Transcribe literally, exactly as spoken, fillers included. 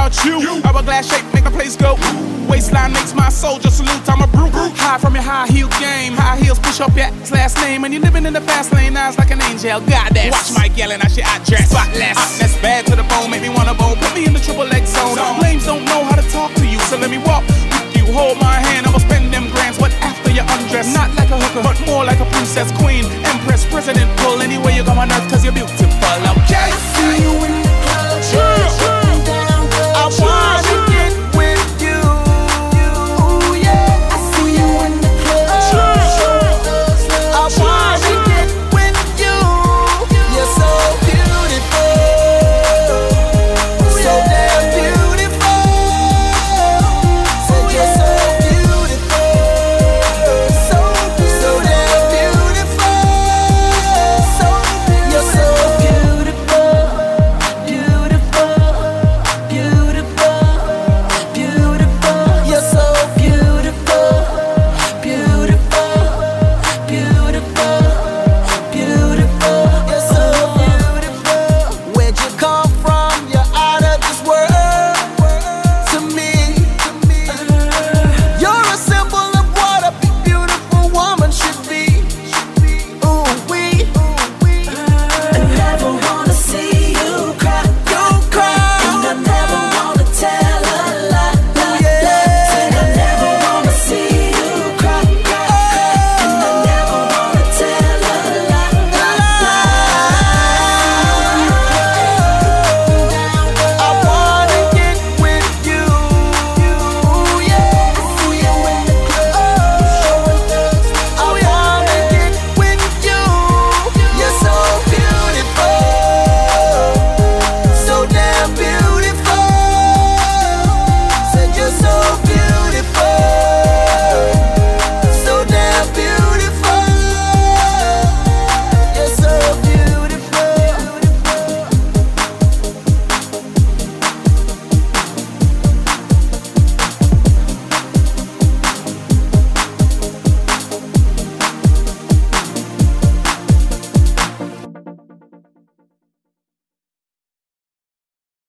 about you? you. Hourglass shape make the place go. Waistline makes my soldier salute. I'm a brute. High from your high heel game. High heels push up your ass last name. And you living in the fast lane, eyes like an angel. Goddess. Watch Mike yelling, I shit I dress. Spotless. That's bad to the bone, make me wanna bone. Put me in the triple X zone. Lames don't know how to talk to you, so let me walk with you. Hold my hand, I'ma spend them grands. What after you undress? Not like a hooker, but more like a princess, queen, empress, president. Pull any way